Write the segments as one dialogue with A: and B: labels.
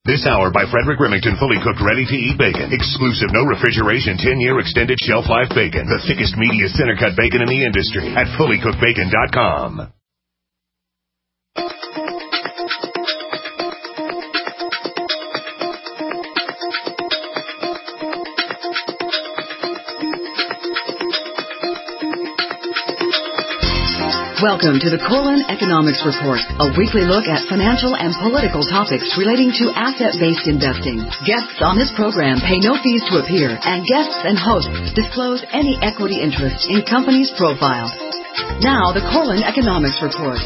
A: This hour by Frederick Remington, fully cooked, ready-to-eat bacon. Exclusive, no refrigeration, 10-year extended shelf life bacon. The thickest, meatiest, center-cut bacon in the industry at fullycookedbacon.com.
B: Welcome to the Colon Economics Report, a weekly look at financial and political topics relating to asset-based investing. Guests on this program pay no fees to appear, and guests and hosts disclose any equity interest in companies' profiles. Now, the Colon Economics Report.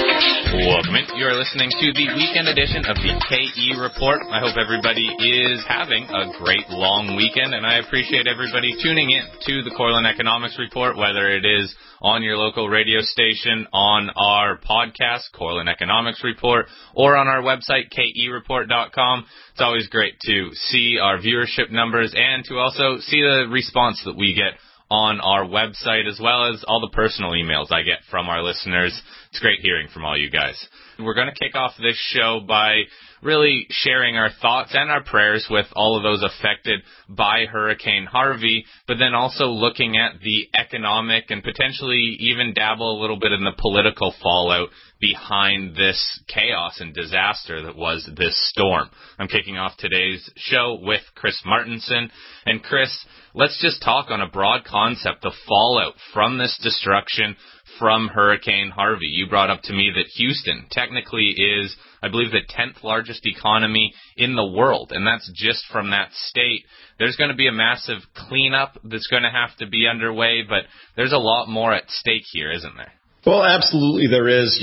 C: Welcome in. You are listening to the weekend edition of the KE Report. I hope everybody is having a great long weekend, and I appreciate everybody tuning in to the Colon Economics Report, whether it is on your local radio station, on our podcast, Colon Economics Report, or on our website, kereport.com. It's always great to see our viewership numbers and to also see the response that we get on our website, as well as all the personal emails I get from our listeners. It's great hearing from all you guys. We're going to kick off this show by really sharing our thoughts and our prayers with all of those affected by Hurricane Harvey, but then also looking at the economic and potentially even dabble a little bit in the political fallout behind this chaos and disaster that was this storm. I'm kicking off today's show with Chris Martenson. And Chris, let's just talk on a broad concept, the fallout from this destruction from Hurricane Harvey. You brought up to me that Houston technically is, I believe, the 10th largest economy in the world, and that's just from that state. There's going to be a massive cleanup that's going to have to be underway, but there's a lot more at stake here, isn't there?
D: Well, absolutely there is.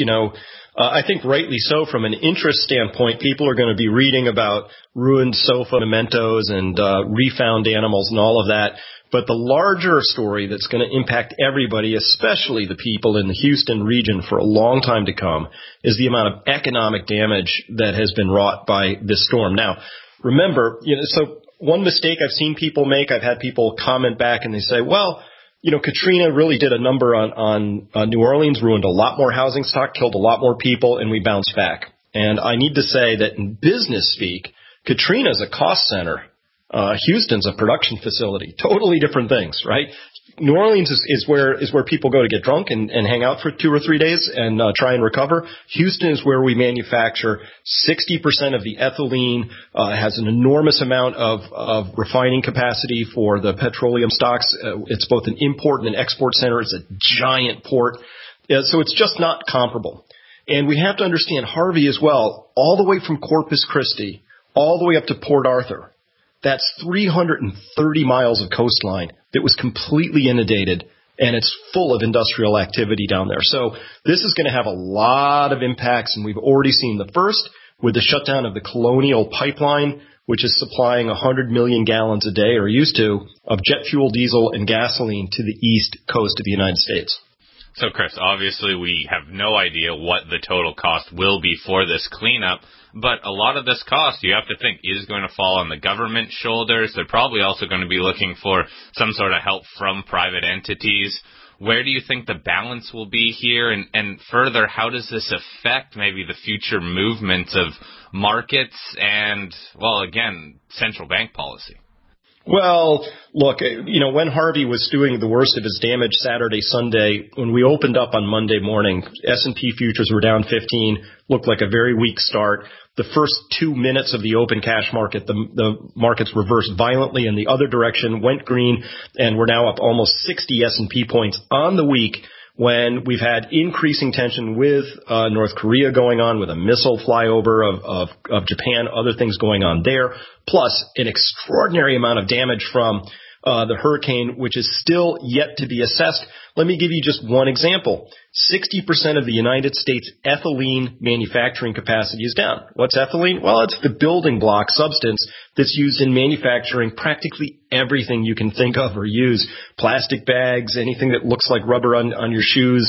D: I think rightly so from an interest standpoint, people are going to be reading about ruined sofa mementos and refound animals and all of that. But the larger story that's going to impact everybody, especially the people in the Houston region for a long time to come, is the amount of economic damage that has been wrought by this storm. Now, remember, so one mistake I've seen people make, I've had people comment back and they say, well, Katrina really did a number on New Orleans, ruined a lot more housing stock, killed a lot more people, and we bounced back. And I need to say that in business speak, Katrina's a cost center. Houston's a production facility. Totally different things, right? New Orleans is where people go to get drunk and hang out for 2 or 3 days and try and recover. Houston is where we manufacture 60% of the ethylene, has an enormous amount of refining capacity for the petroleum stocks. It's both an import and an export center. It's a giant port. So it's just not comparable. And we have to understand Harvey as well, all the way from Corpus Christi, all the way up to Port Arthur. That's 330 miles of coastline that was completely inundated, and it's full of industrial activity down there. So this is going to have a lot of impacts, and we've already seen the first with the shutdown of the Colonial Pipeline, which is supplying 100 million gallons a day, or used to, of jet fuel, diesel, and gasoline to the east coast of the United States.
C: So, Chris, obviously we have no idea what the total cost will be for this cleanup, but a lot of this cost, you have to think, is going to fall on the government shoulders. They're probably also going to be looking for some sort of help from private entities. Where do you think the balance will be here? And further, how does this affect maybe the future movements of markets and, well, again, central bank policy?
D: Well, look, when Harvey was doing the worst of his damage Saturday, Sunday, when we opened up on Monday morning, S&P futures were down 15, looked like a very weak start. The first 2 minutes of the open cash market, the markets reversed violently in the other direction, went green, and we're now up almost 60 S&P points on the week, when we've had increasing tension with North Korea going on, with a missile flyover of Japan, other things going on there, plus an extraordinary amount of damage from the hurricane, which is still yet to be assessed. Let me give you just one example. 60% of the United States ethylene manufacturing capacity is down. What's ethylene? Well, it's the building block substance that's used in manufacturing practically everything you can think of or use. Plastic bags, anything that looks like rubber on your shoes,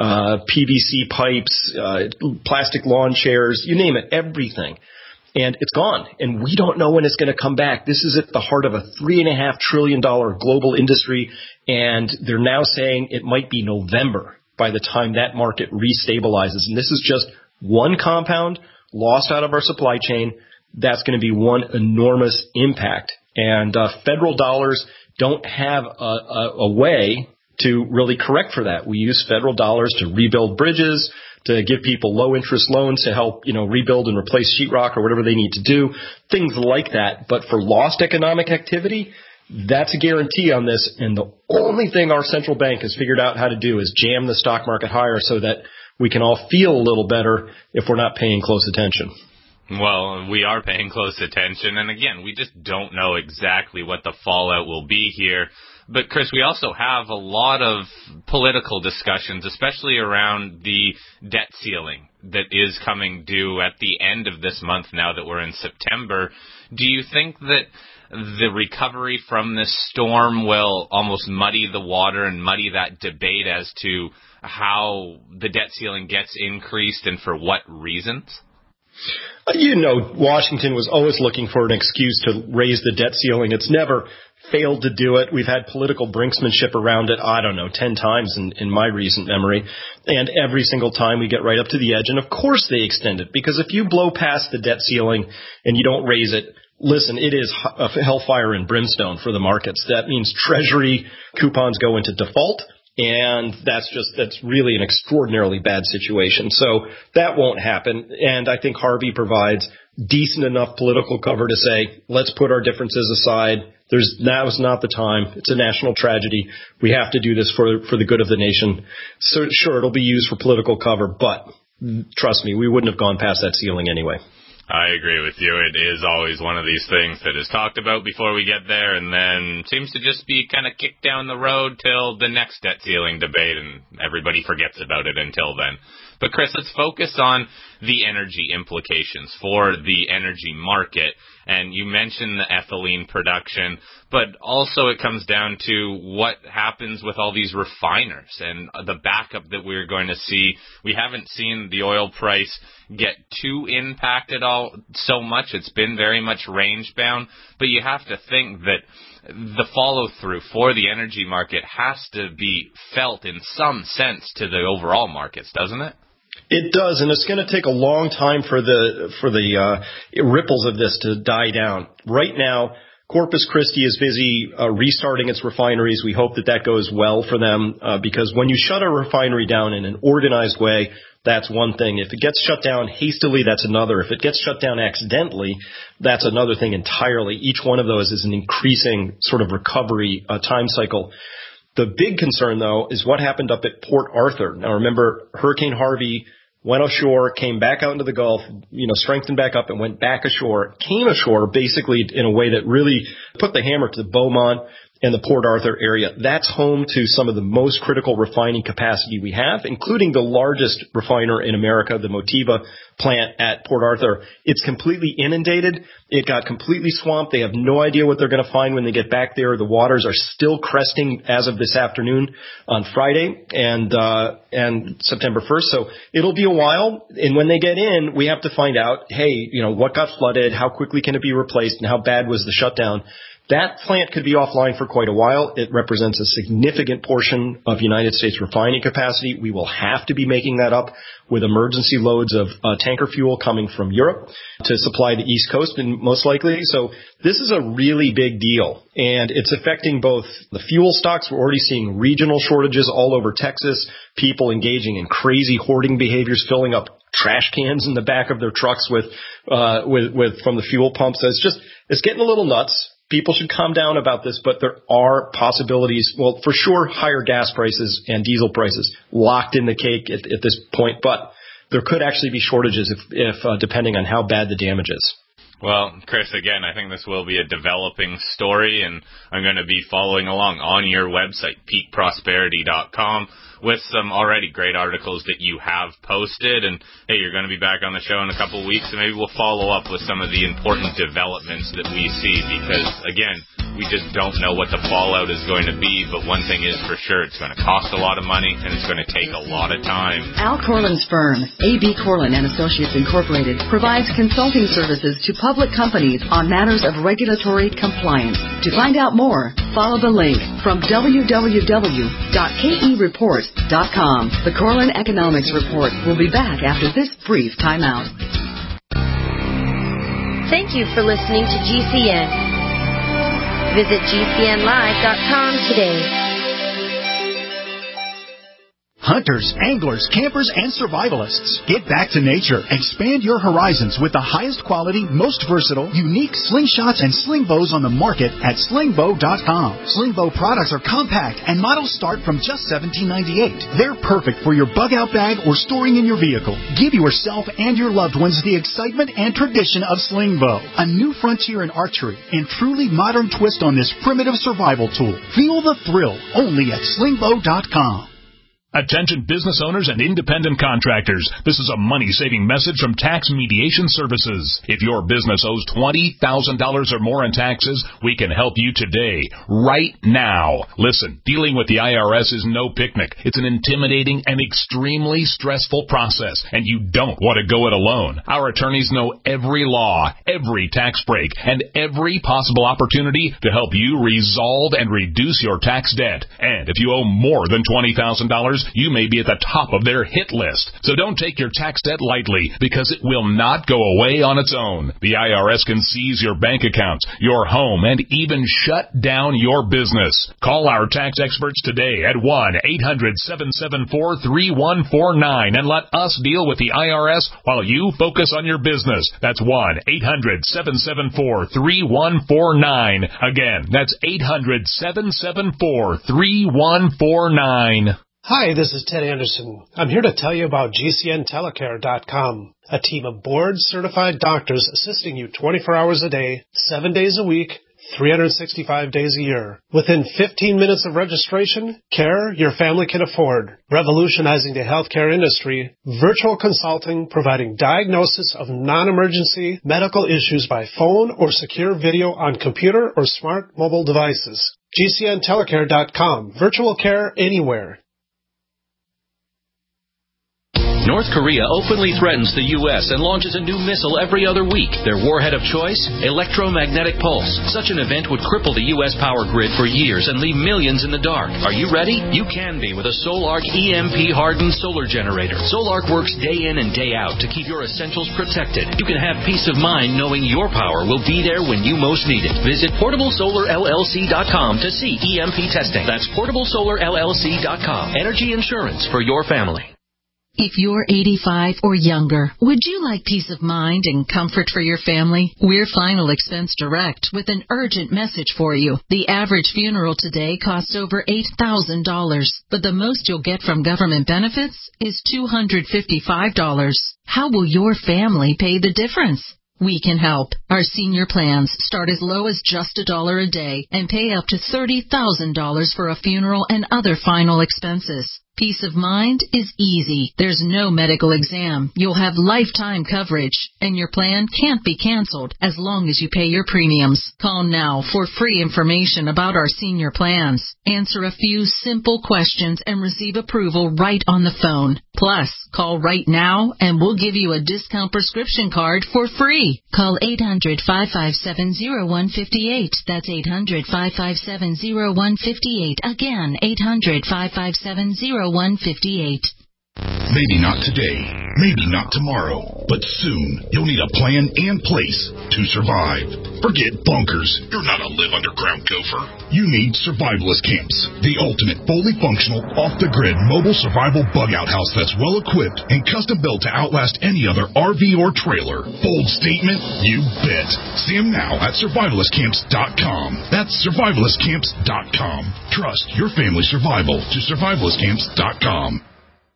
D: PVC pipes, plastic lawn chairs, you name it, everything. And it's gone. And we don't know when it's going to come back. This is at the heart of a $3.5 trillion global industry. And they're now saying it might be November by the time that market restabilizes. And this is just one compound lost out of our supply chain. that's going to be one enormous impact. And federal dollars don't have a way to really correct for that. We use federal dollars to rebuild bridges, to give people low-interest loans to help, rebuild and replace sheetrock or whatever they need to do, things like that. But for lost economic activity, that's a guarantee on this. And the only thing our central bank has figured out how to do is jam the stock market higher so that we can all feel a little better if we're not paying close attention.
C: Well, we are paying close attention. And again, we just don't know exactly what the fallout will be here. But, Chris, we also have a lot of political discussions, especially around the debt ceiling that is coming due at the end of this month now that we're in September. Do you think that the recovery from this storm will almost muddy the water and muddy that debate as to how the debt ceiling gets increased and for what reasons?
D: Washington was always looking for an excuse to raise the debt ceiling. It's never failed to do it. We've had political brinksmanship around it, 10 times in my recent memory. And every single time we get right up to the edge. And of course they extend it, because if you blow past the debt ceiling and you don't raise it, listen, it is a hellfire and brimstone for the markets. That means Treasury coupons go into default. And that's really an extraordinarily bad situation. So that won't happen. And I think Harvey provides decent enough political cover to say, let's put our differences aside. Now is not the time. It's a national tragedy. We have to do this for the good of the nation. So sure, it'll be used for political cover, but trust me, we wouldn't have gone past that ceiling anyway.
C: I agree with you. It is always one of these things that is talked about before we get there and then seems to just be kind of kicked down the road till the next debt ceiling debate, and everybody forgets about it until then. But, Chris, let's focus on the energy implications for the energy market. And you mentioned the ethylene production, but also it comes down to what happens with all these refiners and the backup that we're going to see. We haven't seen the oil price get too impacted so much. It's been very much range-bound, but you have to think that the follow-through for the energy market has to be felt in some sense to the overall markets, doesn't it?
D: It does, and it's going to take a long time for the ripples of this to die down. Right now, Corpus Christi is busy restarting its refineries. We hope that goes well for them because when you shut a refinery down in an organized way, that's one thing. If it gets shut down hastily, that's another. If it gets shut down accidentally, that's another thing entirely. Each one of those is an increasing sort of recovery time cycle. The big concern, though, is what happened up at Port Arthur. Now, remember, Hurricane Harvey went ashore, came back out into the Gulf, strengthened back up and went back ashore, came ashore basically in a way that really put the hammer to the Beaumont and the Port Arthur area. That's home to some of the most critical refining capacity we have, including the largest refiner in America, the Motiva plant at Port Arthur. It's completely inundated. It got completely swamped. They have no idea what they're going to find when they get back there. The waters are still cresting as of this afternoon on Friday and September 1st. So it'll be a while. And when they get in, we have to find out, hey, what got flooded? How quickly can it be replaced? And how bad was the shutdown? That plant could be offline for quite a while. It represents a significant portion of United States refining capacity. We will have to be making that up with emergency loads of tanker fuel coming from Europe to supply the East Coast, and most likely. So this is a really big deal, and it's affecting both the fuel stocks. We're already seeing regional shortages all over Texas, people engaging in crazy hoarding behaviors, filling up trash cans in the back of their trucks with from the fuel pumps. So it's getting a little nuts. People should calm down about this, but there are possibilities. Well, for sure, higher gas prices and diesel prices locked in the cake at this point, but there could actually be shortages if depending on how bad the damage is.
C: Well, Chris, again, I think this will be a developing story, and I'm going to be following along on your website, peakprosperity.com, with some already great articles that you have posted. And, hey, you're going to be back on the show in a couple of weeks, and maybe we'll follow up with some of the important developments that we see because, again, we just don't know what the fallout is going to be. But one thing is for sure, it's going to cost a lot of money, and it's going to take a lot of time.
B: Al Corlin's firm, A.B. Corlin & Associates Incorporated, provides consulting services to public companies on matters of regulatory compliance. To find out more, follow the link from www.kereport.com. The Corlin Economics Report will be back after this brief timeout.
E: Thank you for listening to GCN. Visit GCNlive.com today.
F: Hunters, anglers, campers, and survivalists. Get back to nature. Expand your horizons with the highest quality, most versatile, unique slingshots and sling bows on the market at slingbow.com. Slingbow products are compact and models start from just $17.98. They're perfect for your bug-out bag or storing in your vehicle. Give yourself and your loved ones the excitement and tradition of Slingbow, a new frontier in archery and truly modern twist on this primitive survival tool. Feel the thrill only at slingbow.com.
G: Attention business owners and independent contractors. This is a money-saving message from Tax Mediation Services. If your business owes $20,000 or more in taxes, we can help you today, right now. Listen, dealing with the IRS is no picnic. It's an intimidating and extremely stressful process, and you don't want to go it alone. Our attorneys know every law, every tax break, and every possible opportunity to help you resolve and reduce your tax debt. And if you owe more than $20,000, you may be at the top of their hit list. So don't take your tax debt lightly, because it will not go away on its own. The IRS can seize your bank accounts, your home, and even shut down your business. Call our tax experts today at 1-800-774-3149 and let us deal with the IRS while you focus on your business. That's 1-800-774-3149. Again, that's 800-774-3149.
H: Hi, this is Ted Anderson. I'm here to tell you about GCNtelecare.com, a team of board-certified doctors assisting you 24 hours a day, 7 days a week, 365 days a year. Within 15 minutes of registration, care your family can afford. Revolutionizing the healthcare industry, virtual consulting providing diagnosis of non-emergency medical issues by phone or secure video on computer or smart mobile devices. GCNtelecare.com, virtual care anywhere.
I: North Korea openly threatens the U.S. and launches a new missile every other week. Their warhead of choice? Electromagnetic pulse. Such an event would cripple the U.S. power grid for years and leave millions in the dark. Are you ready? You can be with a Solarc EMP-hardened solar generator. Solarc works day in and day out to keep your essentials protected. You can have peace of mind knowing your power will be there when you most need it. Visit PortableSolarLLC.com to see EMP testing. That's PortableSolarLLC.com. Energy insurance for your family.
B: If you're 85 or younger, would you like peace of mind and comfort for your family? We're Final Expense Direct with an urgent message for you. The average funeral today costs over $8,000, but the most you'll get from government benefits is $255. How will your family pay the difference? We can help. Our senior plans start as low as just $1 a day and pay up to $30,000 for a funeral and other final expenses. Peace of mind is easy. There's no medical exam. You'll have lifetime coverage, and your plan can't be canceled as long as you pay your premiums. Call now for free information about our senior plans. Answer a few simple questions and receive approval right on the phone. Plus, call right now and we'll give you a discount prescription card for free. Call 800-557-0158. That's 800-557-0158. Again, 800-557-0158.
J: Maybe not today, maybe not tomorrow, but soon you'll need a plan and place to survive. Forget bunkers. You're not a live underground gopher. You need Survivalist Camps, the ultimate fully functional, off-the-grid mobile survival bug-out house that's well-equipped and custom-built to outlast any other RV or trailer. Bold statement? You bet. See them now at survivalistcamps.com. That's survivalistcamps.com. Trust your family's survival to survivalistcamps.com.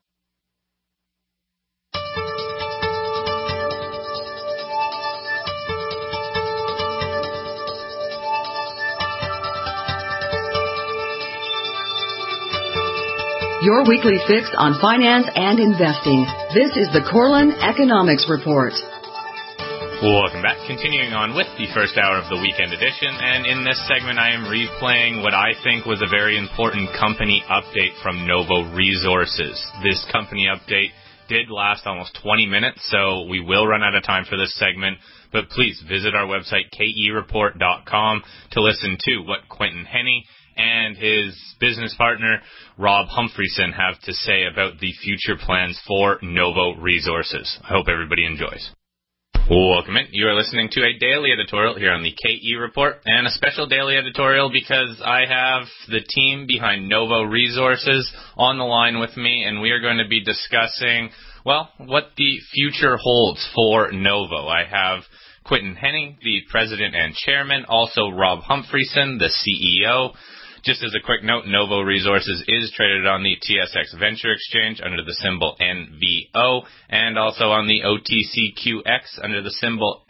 B: Your weekly fix on finance and investing. This is the Corlin Economics Report.
C: Welcome back. Continuing on with the first hour of the weekend edition, and in this segment I am replaying what I think was a very important company update from Novo Resources. This company update did last almost 20 minutes, so we will run out of time for this segment, but please visit our website, kereport.com, to listen to what Quentin Henney and his business partner, Rob Humphreyson, have to say about the future plans for Novo Resources. I hope everybody enjoys. Welcome in. You are listening to a daily editorial here on the KE Report, and a special daily editorial because I have the team behind Novo Resources on the line with me, and we are going to be discussing, well, what the future holds for Novo. I have Quinton Henning, the president and chairman, also Rob Humphreyson, the CEO. Just as a quick note, Novo Resources is traded on the TSX Venture Exchange under the symbol NVO, and also on the OTCQX under the symbol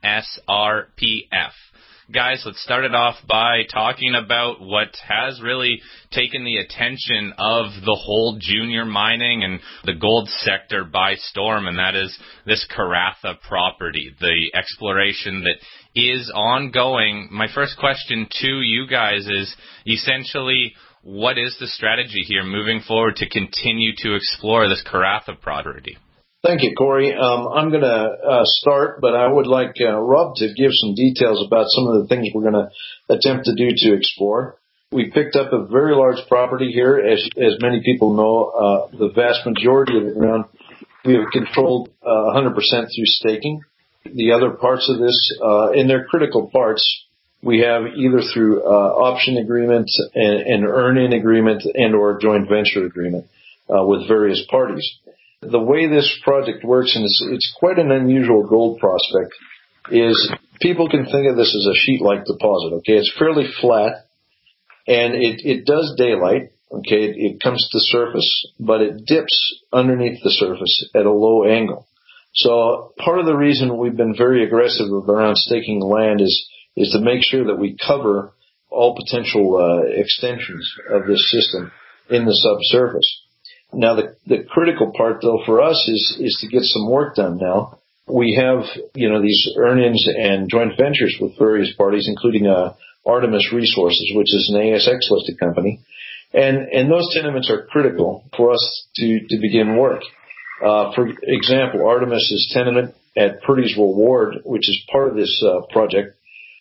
C: NSRPF. Guys, let's start it off by talking about what has really taken the attention of the whole junior mining and the gold sector by storm, and that is this Karratha property, the exploration that is ongoing. My first question to you guys is essentially, what is the strategy here moving forward to continue to explore this Karratha property?
K: Thank you, Corey. I'm going to start, but I would like Rob to give some details about some of the things we're going to attempt to do to explore. We picked up a very large property here. As many people know, the vast majority of the ground we have controlled 100% through staking. The other parts of this, in their critical parts, we have either through option agreement and earn-in agreement and or joint venture agreement with various parties. The way this project works, and it's quite an unusual gold prospect, is people can think of this as a sheet-like deposit, okay? It's fairly flat, and it does daylight, okay? It comes to surface, but it dips underneath the surface at a low angle. So part of the reason we've been very aggressive around staking land is to make sure that we cover all potential extensions of this system in the subsurface. Now, the critical part, though, for us is to get some work done now. We have, these earn-ins and joint ventures with various parties, including Artemis Resources, which is an ASX-listed company. And those tenements are critical for us to begin work. For example, Artemis's tenement at Purdy's Reward, which is part of this project,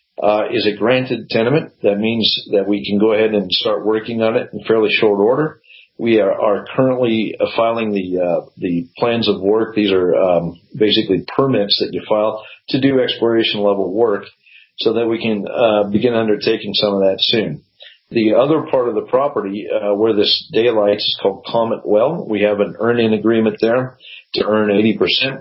K: is a granted tenement. That means that we can go ahead and start working on it in fairly short order. We are currently filing the plans of work. These are basically permits that you file to do exploration level work so that we can begin undertaking some of that soon. The other part of the property where this daylights is called Comet Well. We have an earn-in agreement there to earn 80%.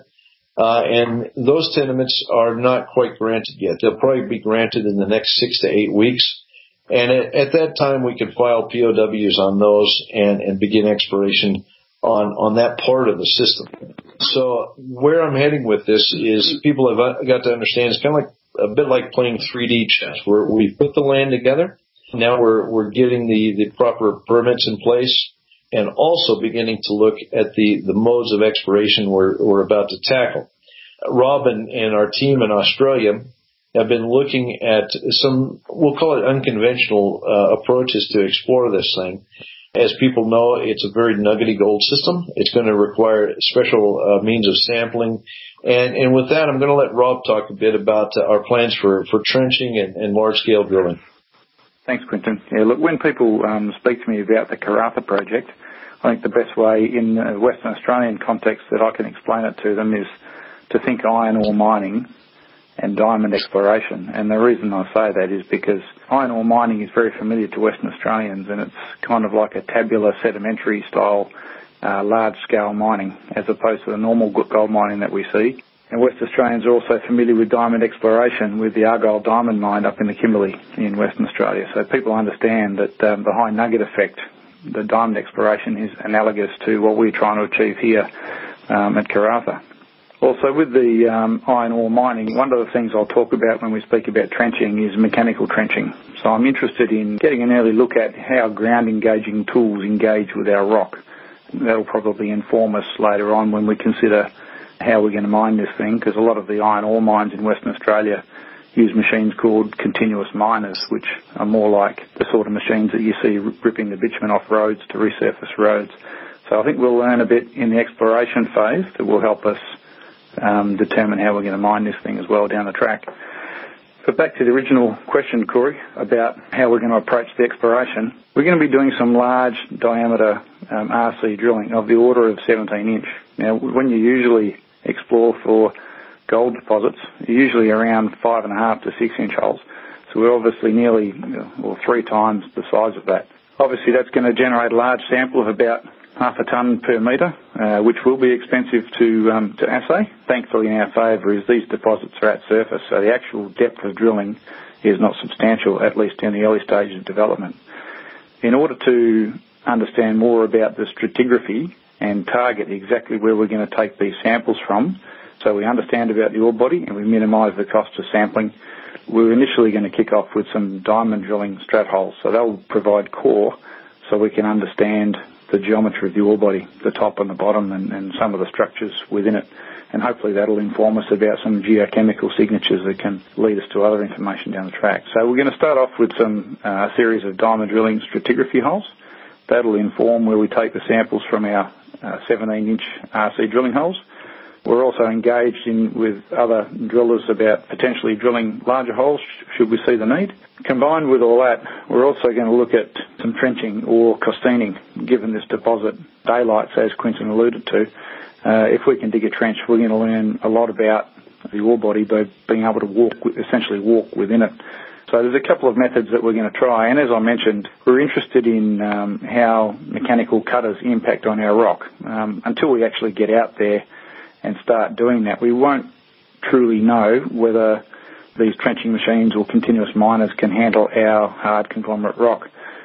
K: And those tenements are not quite granted yet. They'll probably be granted in the next 6 to 8 weeks. And at that time, we can file POWs on those and begin exploration on that part of the system. So where I'm heading with this is people have got to understand it's kind of like a bit like playing 3D chess, where we put the land together. Now we're getting the proper permits in place and also beginning to look at the modes of exploration we're about to tackle. Rob and our team in Australia have been looking at some, we'll call it unconventional approaches to explore this thing. As people know, it's a very nuggety gold system. It's going to require special means of sampling. And with that, I'm going to let Rob talk a bit about our plans for trenching and large-scale drilling.
L: Thanks, Quinton. Yeah, look, when people speak to me about the Karratha project, I think the best way in the Western Australian context that I can explain it to them is to think iron ore mining and diamond exploration. And the reason I say that is because iron ore mining is very familiar to Western Australians, and it's kind of like a tabular sedimentary style large-scale mining as opposed to the normal gold mining that we see. And West Australians are also familiar with diamond exploration with the Argyle Diamond Mine up in the Kimberley in Western Australia. So people understand that the high nugget effect, the diamond exploration, is analogous to what we're trying to achieve here at Karratha. Also, with the iron ore mining, one of the things I'll talk about when we speak about trenching is mechanical trenching. So I'm interested in getting an early look at how ground-engaging tools engage with our rock. That'll probably inform us later on when we consider how we're going to mine this thing, because a lot of the iron ore mines in Western Australia use machines called continuous miners, which are more like the sort of machines that you see ripping the bitumen off roads to resurface roads. So I think we'll learn a bit in the exploration phase that will help us determine how we're going to mine this thing as well down the track. But back to the original question, Corey, about how we're going to approach the exploration. We're going to be doing some large diameter RC drilling of the order of 17 inch. Now, when you usually explore for gold deposits, usually around 5.5 to 6 inch holes. So we're obviously nearly, or 3 times the size of that. Obviously that's going to generate a large sample of about half a tonne per metre, which will be expensive to assay. Thankfully in our favour is these deposits are at surface, so the actual depth of drilling is not substantial, at least in the early stages of development. In order to understand more about the stratigraphy and target exactly where we're going to take these samples from, so we understand about the ore body and we minimise the cost of sampling, we're initially going to kick off with some diamond drilling strat holes. So they'll provide core so we can understand the geometry of the ore body, the top and the bottom, and some of the structures within it. And hopefully that'll inform us about some geochemical signatures that can lead us to other information down the track. So we're going to start off with some series of diamond drilling stratigraphy holes. That'll inform where we take the samples from our 17-inch RC drilling holes. We're also engaged with other drillers about potentially drilling larger holes should we see the need. Combined with all that, we're also going to look at some trenching or costining, given this deposit daylights, as Quinton alluded to. If we can dig a trench, we're going to learn a lot about the ore body by being able to essentially walk within it. So there's a couple of methods that we're going to try, and as I mentioned, we're interested in how mechanical cutters impact on our rock. Until we actually get out there and start doing that, we won't truly know whether these trenching machines or continuous miners can handle our hard conglomerate rock.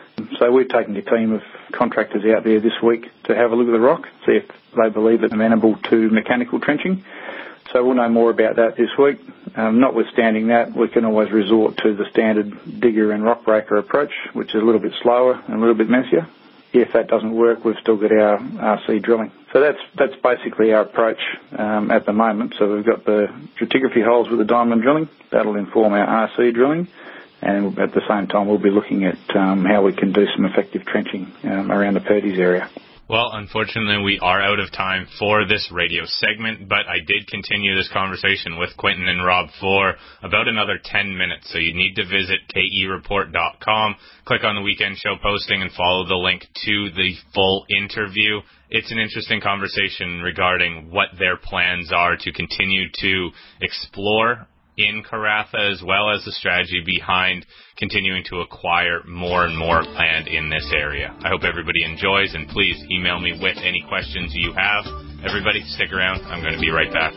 L: So we've taken a team of contractors out there this week to have a look at the rock, see if they believe it's amenable to mechanical trenching. So we'll know more about that this week. Notwithstanding that, we can always resort to the standard digger and rock breaker approach, which is a little bit slower and a little bit messier. If that doesn't work, we've still got our RC drilling. So that's basically our approach at the moment. So we've got the stratigraphy holes with the diamond drilling. That'll inform our RC drilling. And at the same time, we'll be looking at how we can do some effective trenching around the Purdy's area.
C: Well, unfortunately, we are out of time for this radio segment, but I did continue this conversation with Quinton and Rob for about another 10 minutes. So you need to visit kereport.com, click on the weekend show posting, and follow the link to the full interview. It's an interesting conversation regarding what their plans are to continue to explore in Karratha, as well as the strategy behind continuing to acquire more and more land in this area. I hope everybody enjoys, and please email me with any questions you have. Everybody, stick around. I'm going to be right back.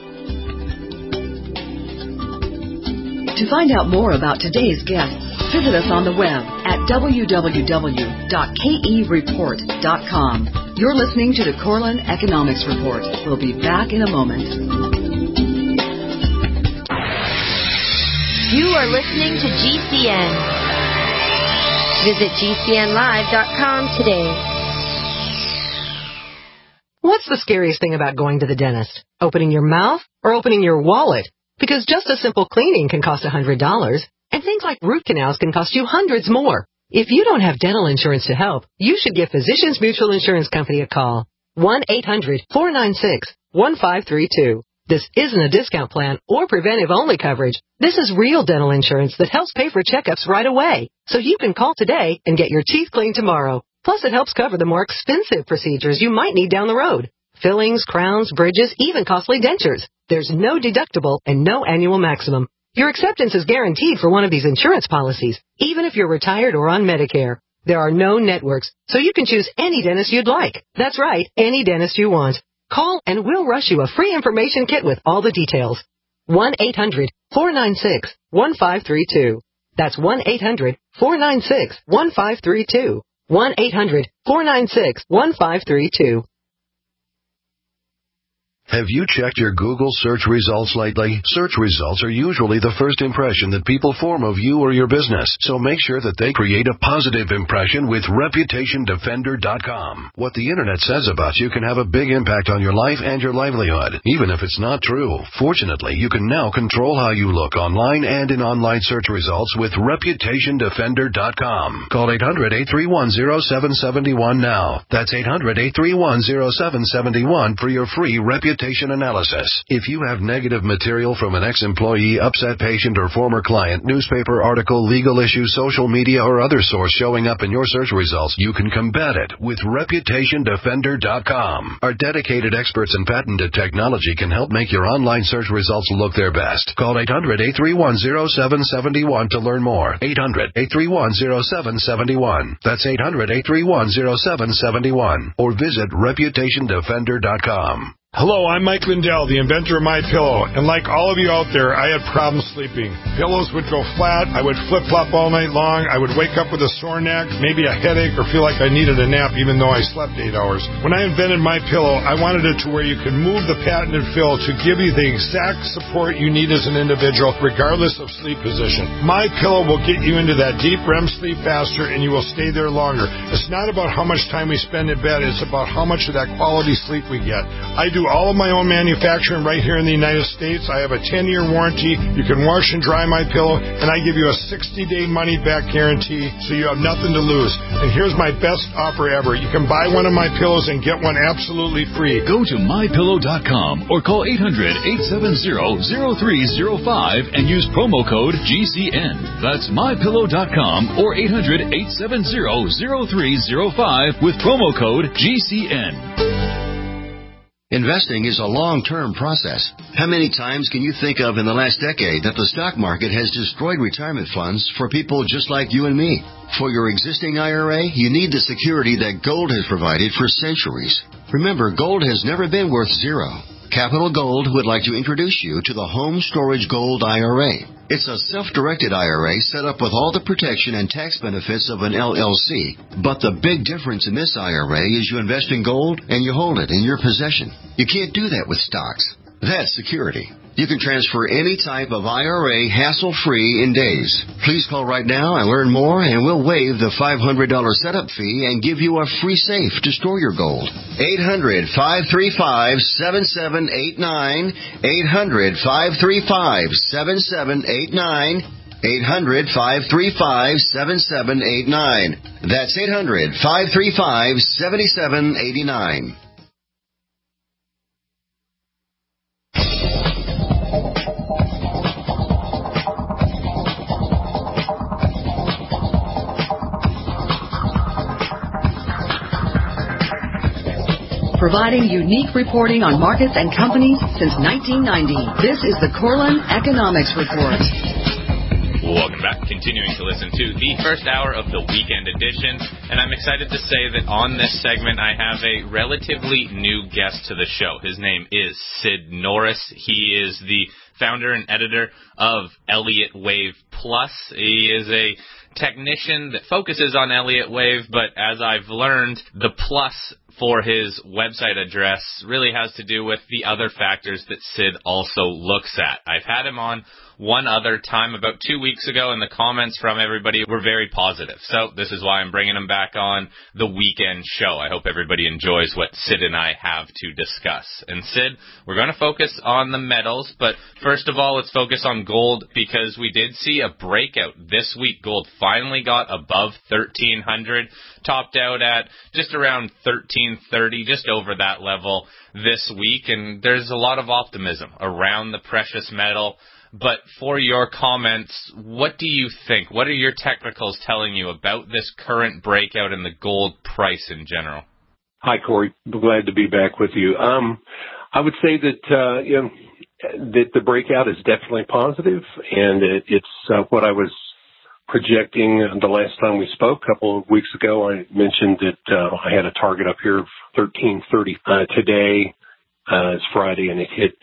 B: To find out more about today's guests, visit us on the web at www.kereport.com. You're listening to the Corlin Economics Report. We'll be back in a moment.
E: You are listening to GCN. Visit GCNlive.com today.
M: What's the scariest thing about going to the dentist? Opening your mouth or opening your wallet? Because just a simple cleaning can cost $100, and things like root canals can cost you hundreds more. If you don't have dental insurance to help, you should give Physicians Mutual Insurance Company a call. 1-800-496-1532. This isn't a discount plan or preventive-only coverage. This is real dental insurance that helps pay for checkups right away, so you can call today and get your teeth cleaned tomorrow. Plus, it helps cover the more expensive procedures you might need down the road. Fillings, crowns, bridges, even costly dentures. There's no deductible and no annual maximum. Your acceptance is guaranteed for one of these insurance policies, even if you're retired or on Medicare. There are no networks, so you can choose any dentist you'd like. That's right, any dentist you want. Call and we'll rush you a free information kit with all the details. 1-800-496-1532. That's 1-800-496-1532. 1-800-496-1532.
N: Have you checked your Google search results lately? Search results are usually the first impression that people form of you or your business, so make sure that they create a positive impression with ReputationDefender.com. What the Internet says about you can have a big impact on your life and your livelihood, even if it's not true. Fortunately, you can now control how you look online and in online search results with ReputationDefender.com. Call 800-831-0771 now. That's 800-831-0771 for your free Reputation reputation analysis. If you have negative material from an ex-employee, upset patient, or former client, newspaper article, legal issue, social media, or other source showing up in your search results, you can combat it with ReputationDefender.com. Our dedicated experts in patented technology can help make your online search results look their best. Call 800-831-0771 to learn more. 800-831-0771. That's 800-831-0771. Or visit ReputationDefender.com.
O: Hello, I'm Mike Lindell, the inventor of MyPillow, and like all of you out there, I had problems sleeping. Pillows would go flat, I would flip-flop all night long, I would wake up with a sore neck, maybe a headache, or feel like I needed a nap even though I slept 8 hours. When I invented MyPillow, I wanted it to where you could move the patented fill to give you the exact support you need as an individual, regardless of sleep position. MyPillow will get you into that deep REM sleep faster, and you will stay there longer. It's not about how much time we spend in bed, it's about how much of that quality sleep we get. I do all of my own manufacturing right here in the United States. I have a 10-year warranty. You can wash and dry my pillow, and I give you a 60-day money-back guarantee, so you have nothing to lose. And here's my best offer ever. You can buy one of my pillows and get one absolutely free.
P: Go to MyPillow.com or call 800-870-0305 and use promo code GCN. That's MyPillow.com or 800-870-0305 with promo code GCN.
Q: Investing is a long-term process. How many times can you think of in the last decade that the stock market has destroyed retirement funds for people just like you and me? For your existing IRA, you need the security that gold has provided for centuries. Remember, gold has never been worth zero. Capital Gold would like to introduce you to the Home Storage Gold IRA. It's a self-directed IRA set up with all the protection and tax benefits of an LLC. But the big difference in this IRA is you invest in gold and you hold it in your possession. You can't do that with stocks. That's security. You can transfer any type of IRA hassle-free in days. Please call right now and learn more, and we'll waive the $500 setup fee and give you a free safe to store your gold. 800-535-7789. 800-535-7789. 800-535-7789. That's 800-535-7789.
B: Providing unique reporting on markets and companies since 1990. This is the Corlin Economics Report.
C: Welcome back. Continuing to listen to the first hour of the weekend edition. And I'm excited to say that on this segment, I have a relatively new guest to the show. His name is Sid Norris. He is the founder and editor of Elliott Wave Plus. He is a technician that focuses on Elliott Wave, but as I've learned, the plus for his website address really has to do with the other factors that Sid also looks at. I've had him on one other time about 2 weeks ago, and the comments from everybody were very positive. So this is why I'm bringing him back on the weekend show. I hope everybody enjoys what Sid and I have to discuss. And Sid, we're going to focus on the metals, but first of all, let's focus on gold, because we did see a breakout this week. Gold finally got above 1,300, topped out at just around 1,330, just over that level this week, and there's a lot of optimism around the precious metal. But for your comments, what do you think? What are your technicals telling you about this current breakout in the gold price in general?
R: Hi, Corey. Glad to be back with you. I would say that that the breakout is definitely positive, and it's what I was projecting the last time we spoke a couple of weeks ago. I mentioned that I had a target up here of 1,330. Today is Friday, and it hit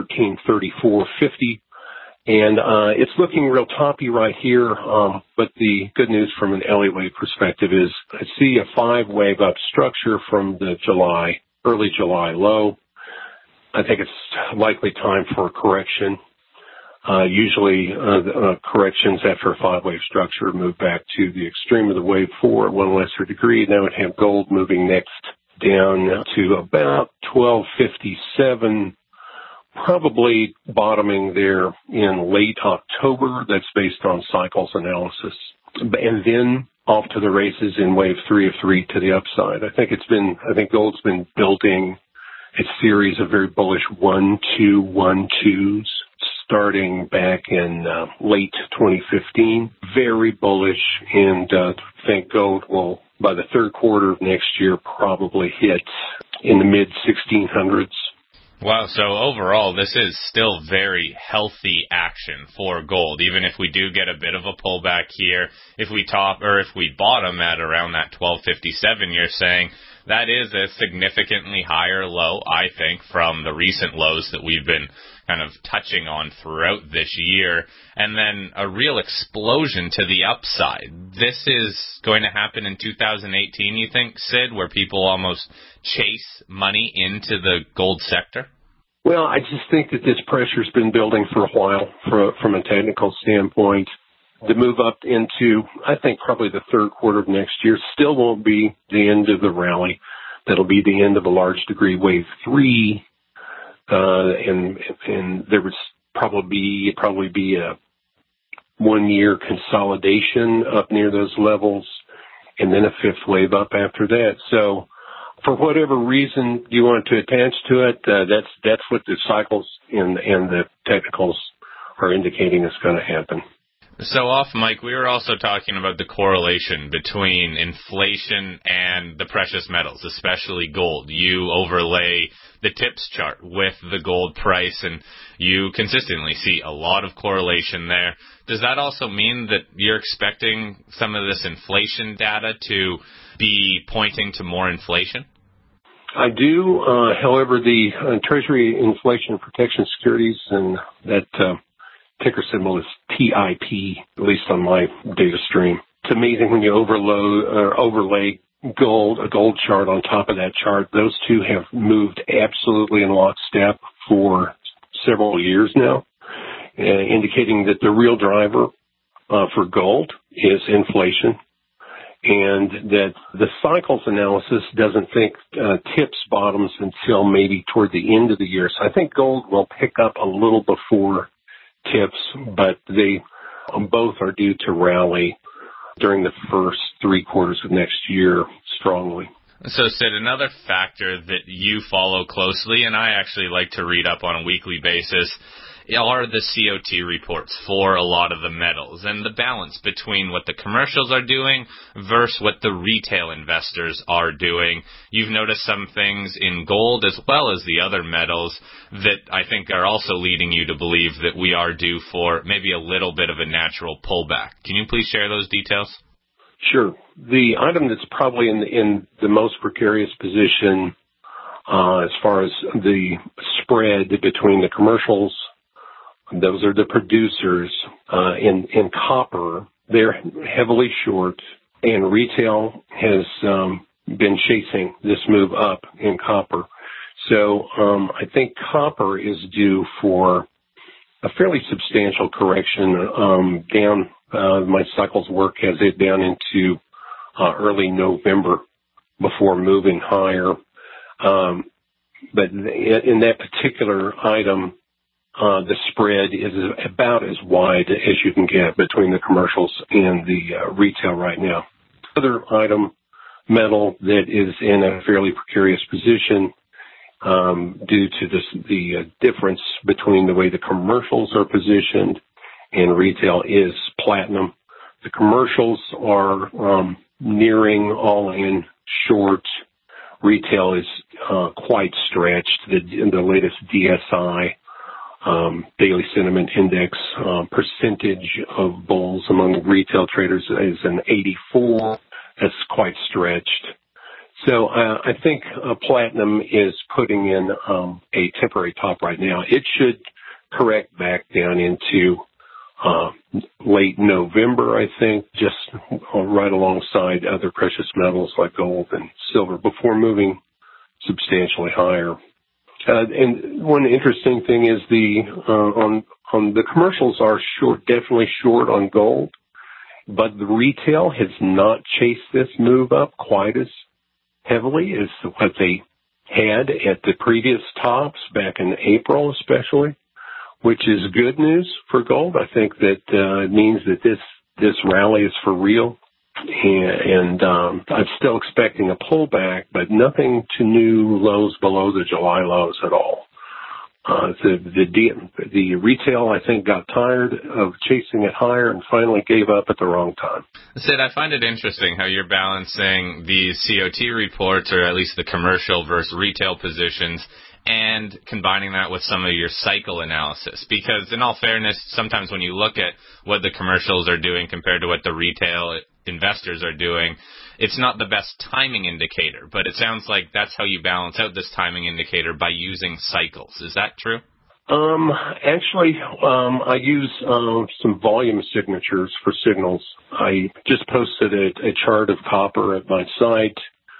R: 1334.50. And it's looking real toppy right here, but the good news from an Elliott Wave perspective is I see a 5-wave up structure from the early July low. I think it's likely time for a correction. Usually corrections after a 5-wave structure move back to the extreme of the wave 4 at one lesser degree. Then would have gold moving next down to about 1257. Probably bottoming there in late October. That's based on cycles analysis. And then off to the races in wave 3 of 3 to the upside. I think gold's been building series of very bullish 1-2-1-2s starting back in late 2015. Very bullish, and think gold will, by the third quarter of next year, probably hit in the mid-1600s.
C: Wow, so overall, this is still very healthy action for gold, even if we do get a bit of a pullback here. If we bottom at around that 1257, you're saying that is a significantly higher low, I think, from the recent lows that we've been kind of touching on throughout this year, and then a real explosion to the upside. This is going to happen in 2018, you think, Sid, where people almost chase money into the gold sector?
R: Well, I just think that this pressure's been building for a while from a technical standpoint. The move up into, I think, probably the third quarter of next year still won't be the end of the rally. That'll be the end of a large degree wave 3. And there would probably be a 1-year consolidation up near those levels, and then a fifth wave up after that. So, for whatever reason you want to attach to it, that's what the cycles and the technicals are indicating is going to happen.
C: So off mic, we were also talking about the correlation between inflation and the precious metals, especially gold. You overlay the TIPS chart with the gold price, and you consistently see a lot of correlation there. Does that also mean that you're expecting some of this inflation data to be pointing to more inflation?
R: I do. However, the Treasury Inflation Protection Securities, and that ticker symbol is TIP, at least on my data stream. It's amazing when you overlay a gold chart on top of that chart. Those two have moved absolutely in lockstep for several years now, indicating that the real driver for gold is inflation, and that the cycles analysis doesn't think TIPS bottoms until maybe toward the end of the year. So I think gold will pick up a little before TIPS, but they both are due to rally during the first 3 quarters of next year strongly.
C: So, Sid, another factor that you follow closely, and I actually like to read up on a weekly basis, are the COT reports for a lot of the metals and the balance between what the commercials are doing versus what the retail investors are doing. You've noticed some things in gold as well as the other metals that I think are also leading you to believe that we are due for maybe a little bit of a natural pullback. Can you please share those details?
R: Sure. The item that's probably in the most precarious position as far as the spread between the commercials, those are the producers in copper. They're heavily short, and retail has been chasing this move up in copper. So I think copper is due for a fairly substantial correction down. My cycles work has it down into early November before moving higher. But in that particular item, the spread is about as wide as you can get between the commercials and the retail right now. Other item, metal, that is in a fairly precarious position due to the difference between the way the commercials are positioned and retail is platinum. The commercials are nearing all-in short. Retail is quite stretched. The latest DSI Daily Sentiment Index percentage of bulls among retail traders is an 84. That's quite stretched. So I think platinum is putting in a temporary top right now. It should correct back down into late November, I think, just right alongside other precious metals like gold and silver before moving substantially higher. And one interesting thing is on the commercials are short, definitely short on gold, but the retail has not chased this move up quite as heavily as what they had at the previous tops back in April, especially, which is good news for gold. I think that it means that this rally is for real. And I'm still expecting a pullback, but nothing to new lows below the July lows at all. The retail, I think, got tired of chasing it higher and finally gave up at the wrong time.
C: Sid, I find it interesting how you're balancing the COT reports, or at least the commercial versus retail positions, and combining that with some of your cycle analysis. Because in all fairness, sometimes when you look at what the commercials are doing compared to what the retail investors are doing, it's not the best timing indicator, but it sounds like that's how you balance out this timing indicator, by using cycles. Is that true?
R: Actually, I use some volume signatures for signals. I just posted a chart of copper at my site,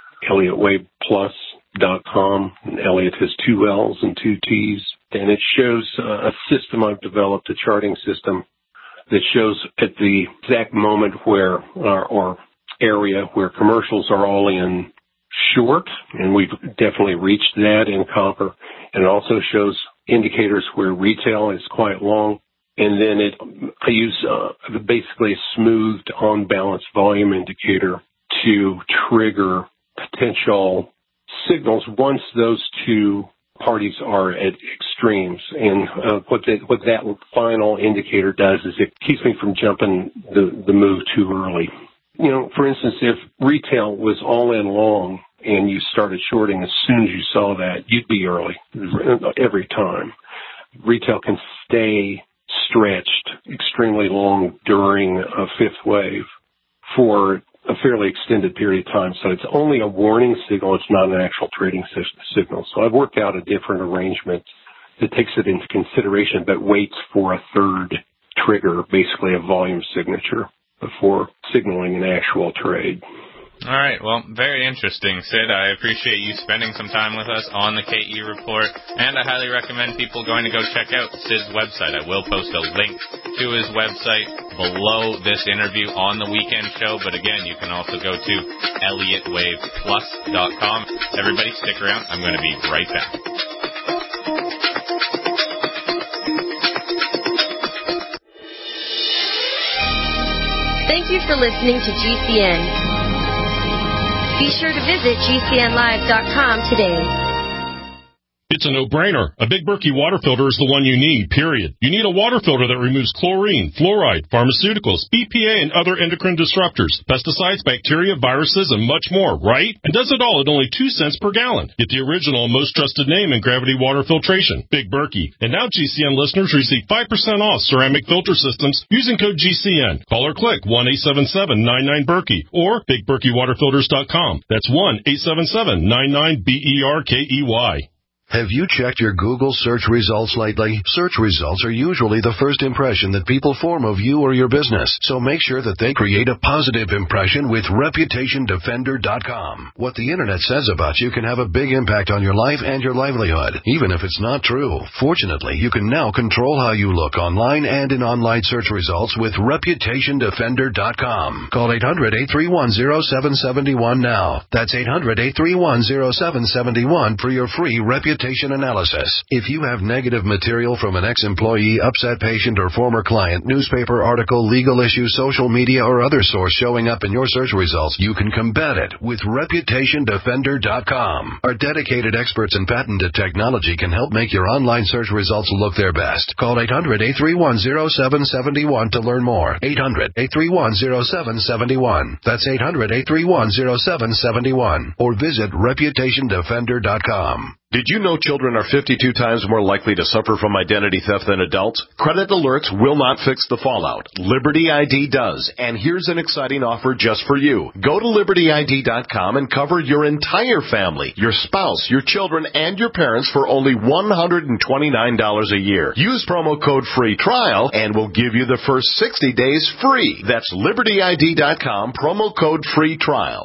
R: ElliotWavePlus.com. Elliott has 2 L's and 2 T's, and it shows a system I've developed, a charting system that shows at the exact moment where, or area where commercials are all in short, and we've definitely reached that in copper. And it also shows indicators where retail is quite long. And then I use basically a smoothed on-balance volume indicator to trigger potential signals once those two parties are at extremes. And what that final indicator does is it keeps me from jumping the move too early. You know, for instance, if retail was all in long and you started shorting as soon as you saw that, you'd be early every time. Retail can stay stretched extremely long during a fifth wave for a fairly extended period of time. So it's only a warning signal. It's not an actual trading signal. So I've worked out a different arrangement that takes it into consideration but waits for a third trigger, basically a volume signature, before signaling an actual trade.
C: All right. Well, very interesting, Sid. I appreciate you spending some time with us on the KE Report, and I highly recommend people going to go check out Sid's website. I will post a link to his website below this interview on the weekend show, but again, you can also go to ElliotWavePlus.com. Everybody stick around. I'm going to be right back.
E: Thank you for listening to GCN. Be sure to visit GCNlive.com today.
S: It's a no-brainer. A Big Berkey water filter is the one you need, period. You need a water filter that removes chlorine, fluoride, pharmaceuticals, BPA, and other endocrine disruptors, pesticides, bacteria, viruses, and much more, right? And does it all at only 2 cents per gallon. Get the original and most trusted name in gravity water filtration, Big Berkey. And now GCN listeners receive 5% off ceramic filter systems using code GCN. Call or click 1-877-99-BERKEY or BigBerkeyWaterFilters.com. That's 1-877-99-BERKEY.
N: Have you checked your Google search results lately? Search results are usually the first impression that people form of you or your business, so make sure that they create a positive impression with ReputationDefender.com. What the Internet says about you can have a big impact on your life and your livelihood, even if it's not true. Fortunately, you can now control how you look online and in online search results with ReputationDefender.com. Call 800-831-0771 now. That's 800-831-0771 for your free reputation analysis. If you have negative material from an ex-employee, upset patient, or former client, newspaper article, legal issue, social media, or other source showing up in your search results, you can combat it with ReputationDefender.com. Our dedicated experts in patented technology can help make your online search results look their best. Call 800-831-0771 to learn more. 800-831-0771. That's 800-831-0771. Or visit ReputationDefender.com.
T: Did you know children are 52 times more likely to suffer from identity theft than adults? Credit alerts will not fix the fallout. Liberty ID does, and here's an exciting offer just for you. Go to LibertyID.com and cover your entire family, your spouse, your children, and your parents for only $129 a year. Use promo code FREE TRIAL and we'll give you the first 60 days free. That's LibertyID.com, promo code FREE TRIAL.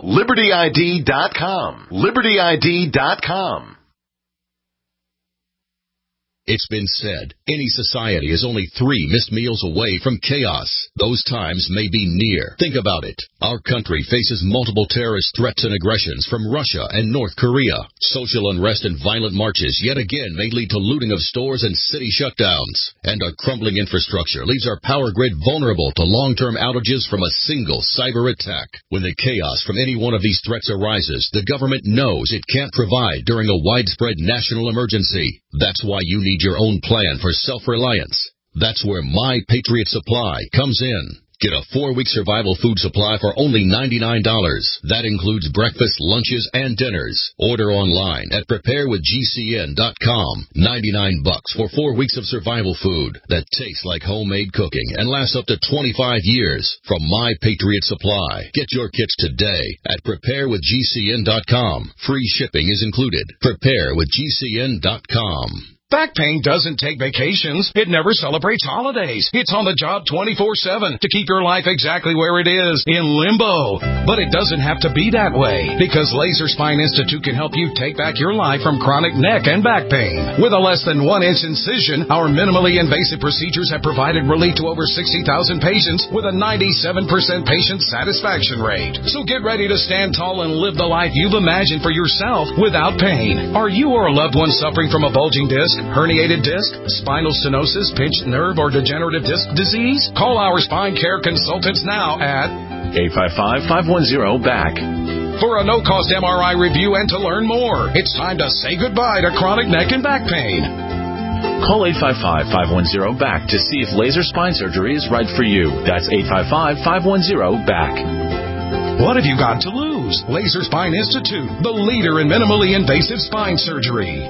T: LibertyID.com. LibertyID.com.
U: It's been said, any society is only 3 missed meals away from chaos. Those times may be near. Think about it. Our country faces multiple terrorist threats and aggressions from Russia and North Korea. Social unrest and violent marches yet again may lead to looting of stores and city shutdowns. And a crumbling infrastructure leaves our power grid vulnerable to long-term outages from a single cyber attack. When the chaos from any one of these threats arises, the government knows it can't provide during a widespread national emergency. That's why you need your own plan for self-reliance. That's where My Patriot Supply comes in. Get a 4-week survival food supply for only $99. That includes breakfast, lunches, and dinners. Order online at preparewithgcn.com. $99 for 4 weeks of survival food that tastes like homemade cooking and lasts up to 25 years from My Patriot Supply. Get your kits today at preparewithgcn.com. Free shipping is included. Preparewithgcn.com.
V: Back pain doesn't take vacations. It never celebrates holidays. It's on the job 24/7 to keep your life exactly where it is, in limbo. But it doesn't have to be that way, because Laser Spine Institute can help you take back your life from chronic neck and back pain. With a less than 1-inch incision, our minimally invasive procedures have provided relief to over 60,000 patients with a 97% patient satisfaction rate. So get ready to stand tall and live the life you've imagined for yourself without pain. Are you or a loved one suffering from a bulging disc, herniated disc, spinal stenosis, pinched nerve, or degenerative disc disease? Call our spine care consultants now at
W: 855-510-BACK.
V: For a no-cost MRI review and to learn more. It's time to say goodbye to chronic neck and back pain.
W: Call 855-510-BACK to see if laser spine surgery is right for you. That's 855-510-BACK.
V: What have you got to lose? Laser Spine Institute, the leader in minimally invasive spine surgery.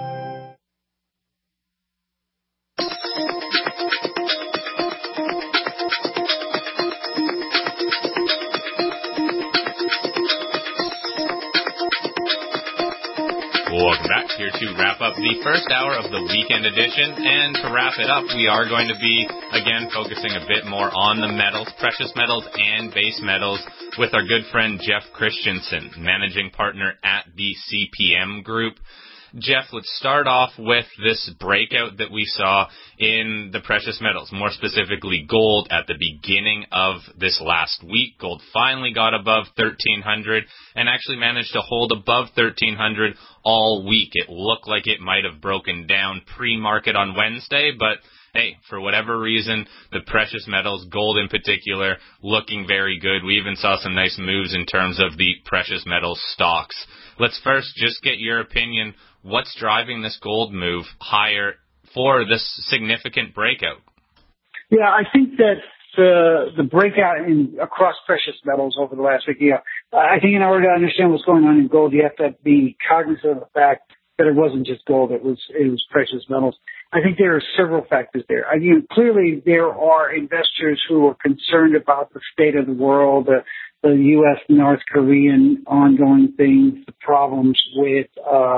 C: Welcome back here to wrap up the first hour of the weekend edition. And to wrap it up, we are going to be, again, focusing a bit more on the metals, precious metals and base metals, with our good friend Jeff Christensen, managing partner at the CPM Group. Jeff, let's start off with this breakout that we saw in the precious metals, more specifically gold at the beginning of this last week. Gold finally got above 1,300 and actually managed to hold above 1,300 all week. It looked like it might have broken down pre-market on Wednesday, but hey, for whatever reason, the precious metals, gold in particular, looking very good. We even saw some nice moves in terms of the precious metals stocks. Let's first just get your opinion. What's driving this gold move higher for this significant breakout?
X: Yeah, I think that the breakout across precious metals over the last week, I think in order to understand what's going on in gold, you have to be cognizant of the fact that it wasn't just gold, it was precious metals. I think there are several factors there. Clearly there are investors who are concerned about the state of the world, the U.S. North Korean ongoing things, the problems with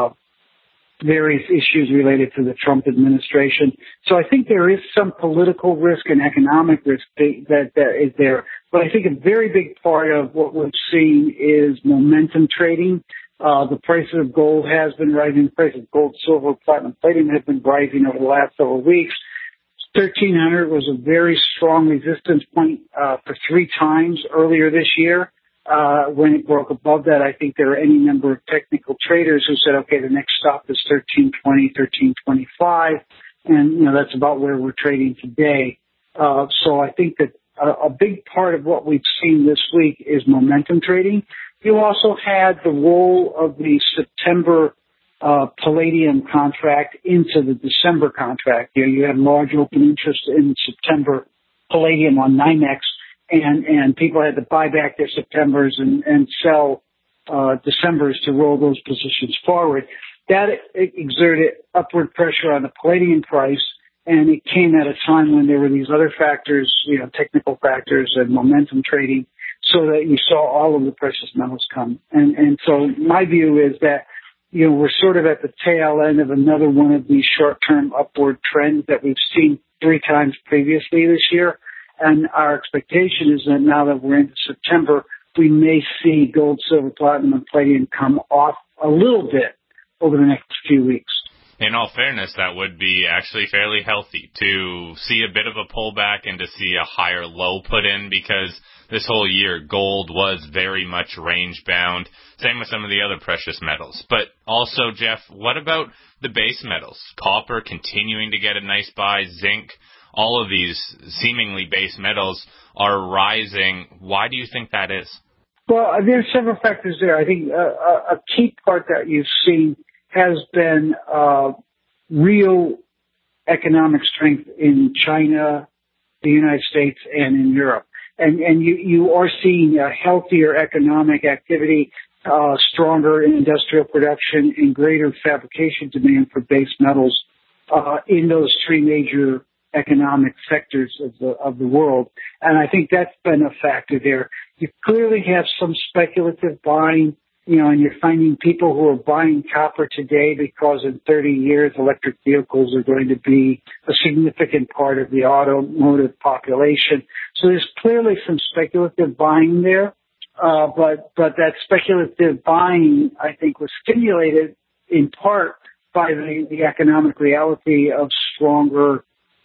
X: various issues related to the Trump administration. So I think there is some political risk and economic risk that is there. But I think a very big part of what we've seen is momentum trading. The price of gold has been rising. The price of gold, silver, platinum, palladium have been rising over the last several weeks. 1,300 was a very strong resistance point for 3 times earlier this year. When it broke above that, I think there are any number of technical traders who said, okay, the next stop is 1320, 1325, and that's about where we're trading today. So I think that a big part of what we've seen this week is momentum trading. You also had the roll of the September palladium contract into the December contract. You had large open interest in September palladium on NYMEX, and people had to buy back their Septembers and sell Decembers to roll those positions forward. That exerted upward pressure on the palladium price, and it came at a time when there were these other factors, technical factors and momentum trading, so that you saw all of the precious metals come. And so my view is that, we're sort of at the tail end of another one of these short-term upward trends that we've seen 3 times previously this year. And our expectation is that now that we're into September, we may see gold, silver, platinum, and palladium come off a little bit over the next few weeks.
C: In all fairness, that would be actually fairly healthy to see a bit of a pullback and to see a higher low put in, because this whole year gold was very much range bound. Same with some of the other precious metals. But also, Jeff, what about the base metals? Copper continuing to get a nice buy, zinc, all of these seemingly base metals are rising. Why do you think that is?
X: Well, there's several factors there. I think a key part that you've seen has been real economic strength in China, the United States, and in Europe. And you are seeing a healthier economic activity, stronger industrial production, and greater fabrication demand for base metals in those three major economic sectors of the world. And I think that's been a factor there. You clearly have some speculative buying, and you're finding people who are buying copper today because in 30 years electric vehicles are going to be a significant part of the automotive population. So there's clearly some speculative buying there. But that speculative buying, I think, was stimulated in part by the economic reality of stronger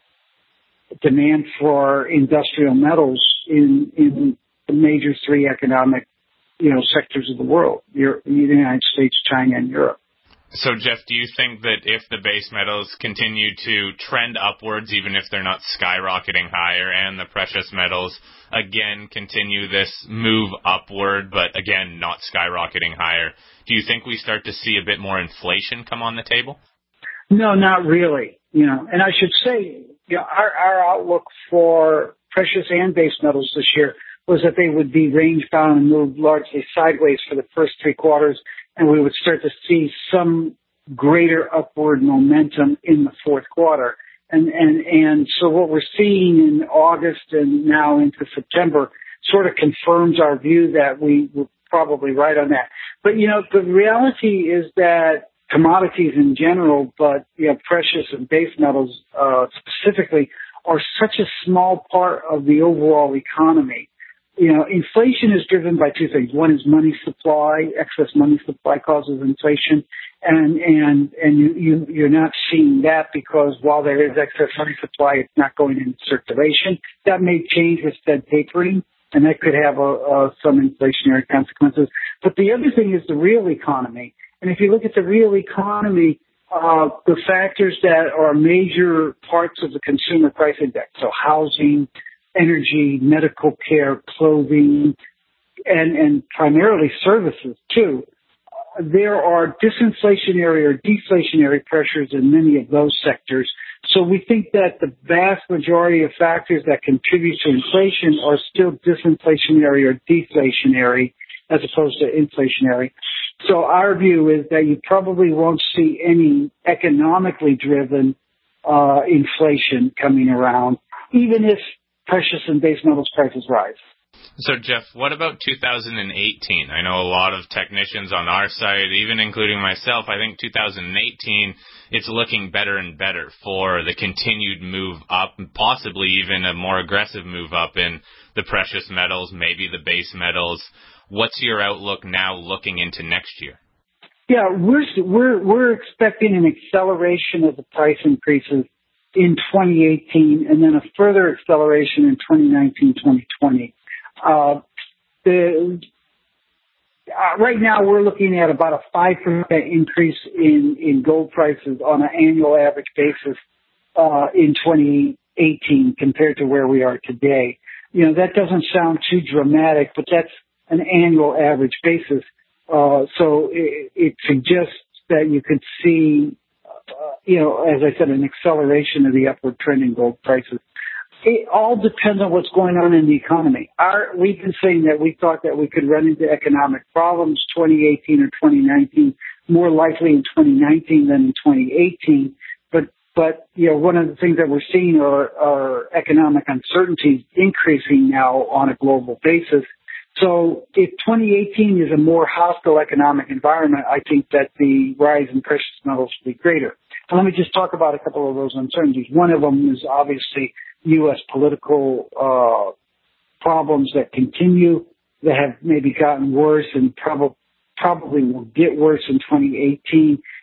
X: demand for industrial metals in the major three economic, sectors of the world, the United States, China, and Europe.
C: So, Jeff, do you think that if the base metals continue to trend upwards, even if they're not skyrocketing higher, and the precious metals, again, continue this move upward, but again, not skyrocketing higher, do you think we start to see a bit more inflation come on the table?
X: No, not really. And I should say, our outlook for precious and base metals this year was that they would be range bound and move largely sideways for the first three quarters, and we would start to see some greater upward momentum in the fourth quarter. And so what we're seeing in August and now into September sort of confirms our view that we were probably right on that. But, the reality is that commodities in general, but precious and base metals specifically, are such a small part of the overall economy. Inflation is driven by two things. One is money supply. Excess money supply causes inflation, and you're not seeing that because while there is excess money supply, it's not going into circulation. That may change with Fed tapering, and that could have some inflationary consequences. But the other thing is the real economy. And if you look at the real economy, the factors that are major parts of the consumer price index, so housing, energy, medical care, clothing, and primarily services too, there are disinflationary or deflationary pressures in many of those sectors. So we think that the vast majority of factors that contribute to inflation are still disinflationary or deflationary as opposed to inflationary. So our view is that you probably won't see any economically driven inflation coming around, even if precious and base metals prices rise.
C: So, Jeff, what about 2018? I know a lot of technicians on our side, even including myself, I think 2018, it's looking better and better for the continued move up, possibly even a more aggressive move up in the precious metals, maybe the base metals. What's your outlook now looking into next year?
X: Yeah, we're expecting an acceleration of the price increases in 2018 and then a further acceleration in 2019, 2020. Right now we're looking at about a 5% increase in gold prices on an annual average basis in 2018 compared to where we are today. That doesn't sound too dramatic, but that's an annual average basis. So it suggests that you could see, as I said, an acceleration of the upward trend in gold prices. It all depends on what's going on in the economy. We've been saying that we thought that we could run into economic problems 2018 or 2019, more likely in 2019 than in 2018. But one of the things that we're seeing are economic uncertainties increasing now on a global basis. So if 2018 is a more hostile economic environment, I think that the rise in precious metals will be greater. And let me just talk about a couple of those uncertainties. One of them is obviously U.S. political problems that continue, that have maybe gotten worse and probably will get worse in 2018.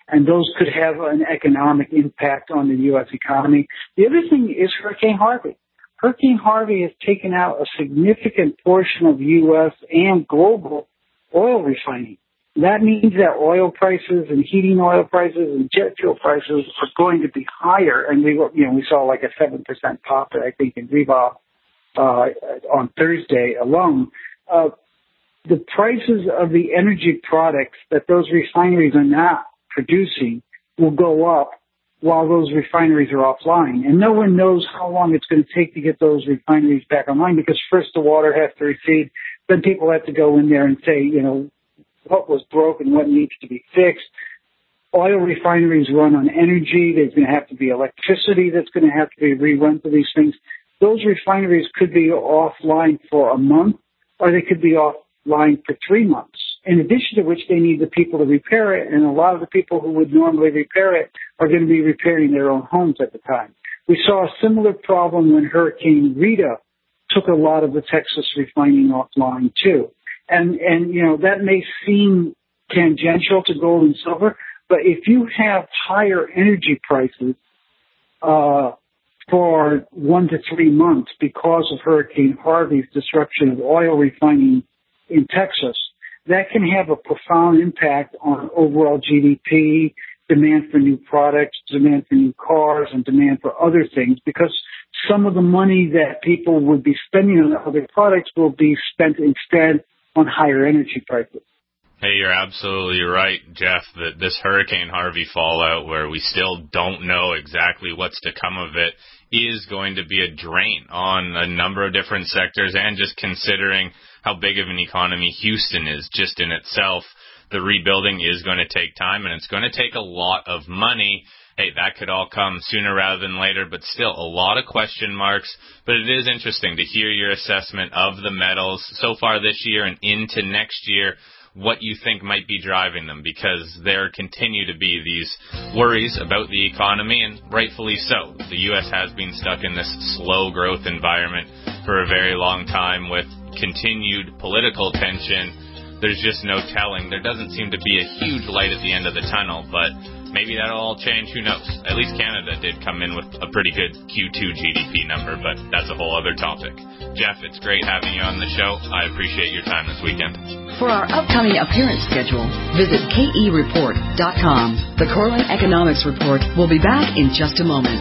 X: and those could have an economic impact on the U.S. economy. The other thing is Hurricane Harvey. Hurricane Harvey has taken out a significant portion of U.S. and global oil refining. That means that oil prices and heating oil prices and jet fuel prices are going to be higher. And we saw like a 7% pop, I think, in Reebok on Thursday alone. The prices of the energy products that those refineries are not producing will go up while those refineries are offline. And no one knows how long it's going to take to get those refineries back online, because first the water has to recede, then people have to go in there and say, what was broken, what needs to be fixed. Oil refineries run on energy. There's going to have to be electricity that's going to have to be rerun for these things. Those refineries could be offline for a month, or they could be offline for 3 months. In addition to which, they need the people to repair it, and a lot of the people who would normally repair it are going to be repairing their own homes at the time. We saw a similar problem when Hurricane Rita took a lot of the Texas refining offline too. And that may seem tangential to gold and silver, but if you have higher energy prices for 1 to 3 months because of Hurricane Harvey's disruption of oil refining in Texas, that can have a profound impact on overall GDP, demand for new products, demand for new cars, and demand for other things, because some of the money that people would be spending on other products will be spent instead on higher energy prices.
C: Hey, you're absolutely right, Jeff, that this Hurricane Harvey fallout, where we still don't know exactly what's to come of it, is going to be a drain on a number of different sectors. And just considering how big of an economy Houston is just in itself, the rebuilding is going to take time, and it's going to take a lot of money. Hey, that could all come sooner rather than later, but still a lot of question marks. But it is interesting to hear your assessment of the metals so far this year and into next year, what you think might be driving them, because there continue to be these worries about the economy, and rightfully so. The U.S. has been stuck in this slow growth environment for a very long time with continued political tension. There's just no telling. There doesn't seem to be a huge light at the end of the tunnel, but maybe that'll all change. Who knows? At least Canada did come in with a pretty good Q2 GDP number, but that's a whole other topic. Jeff, it's great having you on the show. I appreciate your time this weekend.
B: For our upcoming appearance schedule, visit KEReport.com. The Corlin Economics Report will be back in just a moment.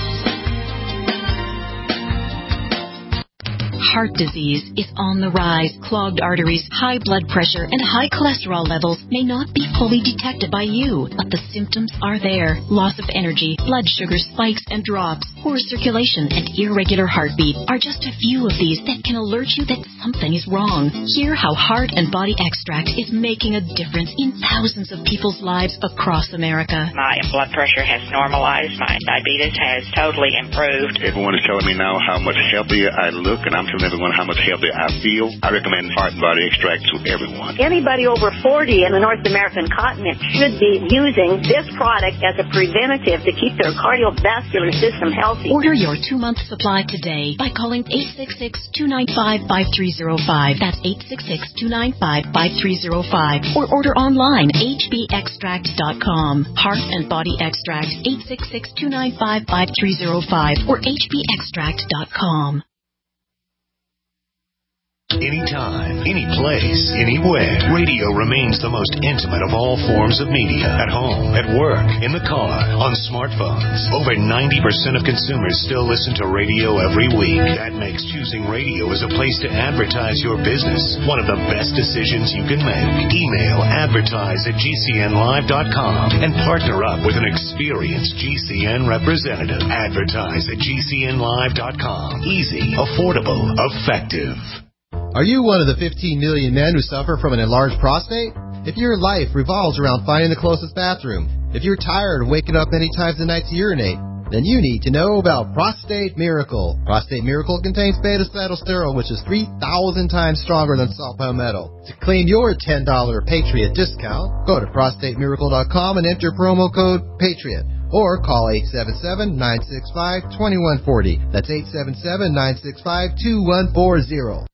A: Heart disease is on the rise. Clogged arteries, high blood pressure, and high cholesterol levels may not be fully detected by you, but the symptoms are there. Loss of energy, blood sugar spikes and drops, poor circulation, and irregular heartbeat are just a few of these that can alert you that something is wrong. Hear how Heart and Body Extract is making a difference in thousands of people's lives across America.
D: My blood pressure has normalized. My diabetes has totally improved.
F: Everyone is telling me now how much healthier I look, and I'm telling everyone how much healthier I feel. I recommend Heart and Body Extract to everyone.
G: Anybody over 40 in the North American continent should be using this product as a preventative to keep their cardiovascular system healthy.
A: Order your 2-month supply today by calling 866-295-5305. That's 866-295-5305. Or order online, hbextract.com. Heart and Body Extract, 866-295-5305 or hbextract.com.
Y: Anytime, any place, anywhere. Radio remains the most intimate of all forms of media. At home, at work, in the car, on smartphones. Over 90% of consumers still listen to radio every week. That makes choosing radio as a place to advertise your business one of the best decisions you can make. Email advertise@gcnlive.com and partner up with an experienced GCN representative. Advertise@gcnlive.com. Easy, affordable, effective.
Z: Are you one of the 15 million men who suffer from an enlarged prostate? If your life revolves around finding the closest bathroom, if you're tired of waking up many times a night to urinate, then you need to know about Prostate Miracle. Prostate Miracle contains beta-cetylsterol, which is 3,000 times stronger than salt palmetto. To claim your $10 Patriot discount, go to prostatemiracle.com and enter promo code PATRIOT. Or call 877-965-2140. That's 877-965-2140.